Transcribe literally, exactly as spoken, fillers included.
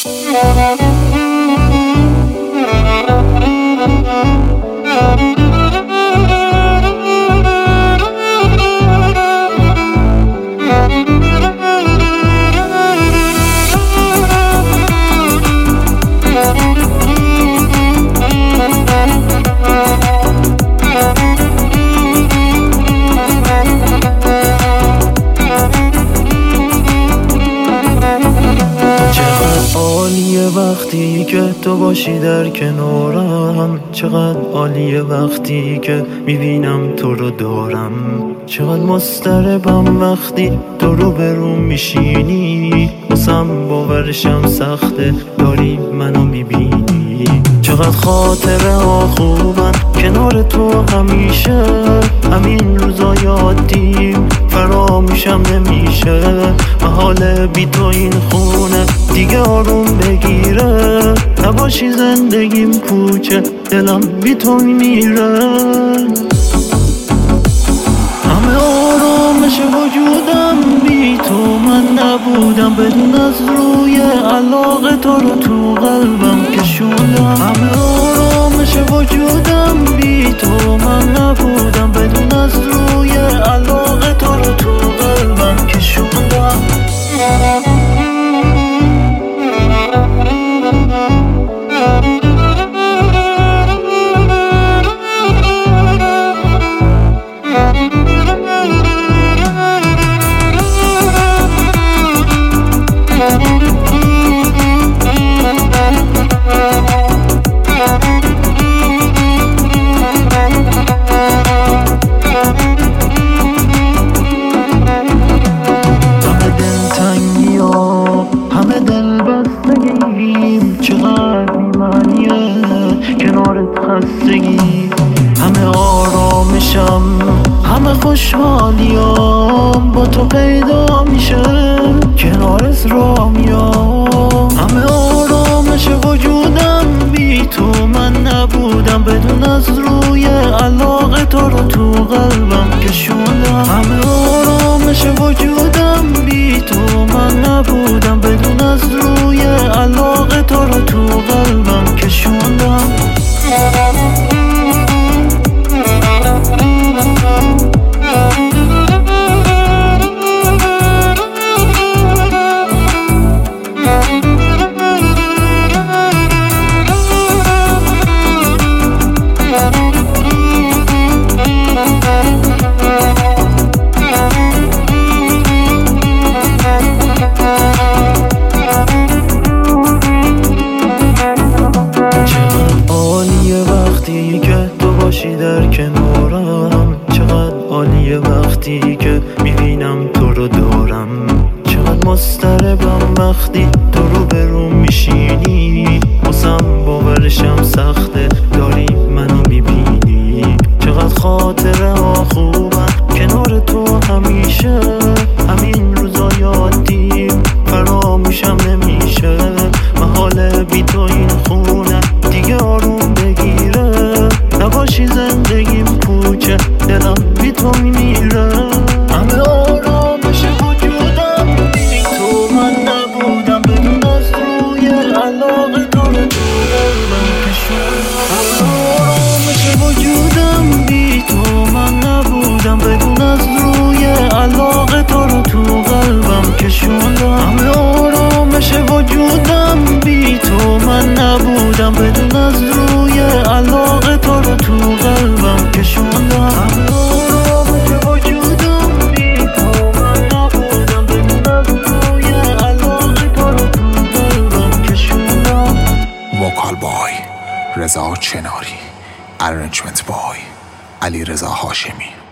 وقتی که تو باشی در کنارم، چقدر عالیه وقتی که میبینم تو رو دارم. چقدر مضطربم وقتی تو رو برون میشینی، واسم باورشم سخته داری منو میبینی. چقدر خاطره ها خوبن کنار تو همیشه، همین روزا یادیم فراموشم نمیشه. محاله بی تو این خونه دیگه آروم بگیره، نباشی زندگیم پوچه دلم بی تو میمیره. همه آرامش وجودم بی تو من نبودم، بدون از روی علاقه تو رو تو قلبم کشوندم. همه آرامش وجودم بی تو من نبودم، بدون از روی علاقه تو رو تو قلبم کشوندم. خستگی همه آرامشم، همه خوشحالیام با تو پیدا میشه، کنارت را میام. همه آرامش وجودم بی تو من نبودم، بدون از روی علاقه تو رو تو قلبم کشوندم. همه آرامش وجودم بی تو من نبودم، بدون از روی علاقه تو رو تو قلبم کشوندم. در کنارم، چقدر عالیه وقتی که میبینم تو رو دارم. چقدر مضطربم وقتی تو رو برون میشینی، واسم باورشم سخته داری منو میبینی. چقدر خاطره ها خوبن کنار تو همیشه، همین روزا یادیم فراموشم نمیشه. محاله بی تو این خونه دیگه آروم بگیره، نباشی زندگیم پوچه دلم بی تو میمیره. همه آرامش وجودم بی تو من نبودم، بدون از روی علاقه تو رو تو قلبم کشوندم. همه آرامش وجودم بی تو من نبودم، بدون از روی علاقه تو رو تو قلبم کشوندم. همه آرامش وجودم بی تو من نبودم، بدون از روی علاقه تو رو تو قلبم کشوندم. همه آرامش وجودم بی تو من نبودم، بدون از روی علاقه تو رو تو قلبم کشوندم. وکال بای رضا چناری، ارنجمنت بای علی رضا هاشمی.